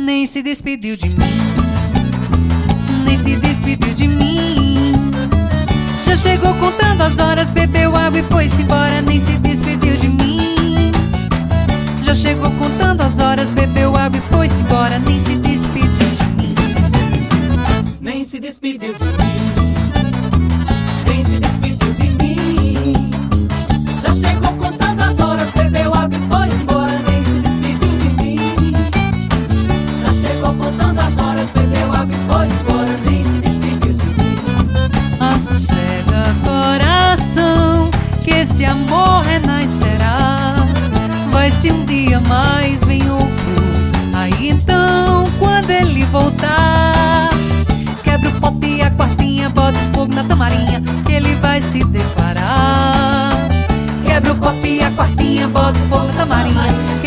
nem se despediu de mim, nem se despediu de mim. Já chegou contando as horas, bebeu água e foi-se embora, nem se despediu de mim. Já chegou contando as horas, bebeu água e foi-se embora, nem se despediu de mim, nem se despediu de mim, nem se despediu de mim. Já chegou contando as horas, bebeu água e foi-se embora, nem se despediu de mim. Já chegou contando as horas, bebeu água e foi-se embora, nem se despediu de mim. Assossega coração, que esse amor renascerá. Vai se um dia mais vem outro, aí então quando ele voltar, quebra o pote e a quartinha, bota fogo na tamarinha, que ele vai se declarar. Quebra o pote e a quartinha, bota fogo na tamarinha,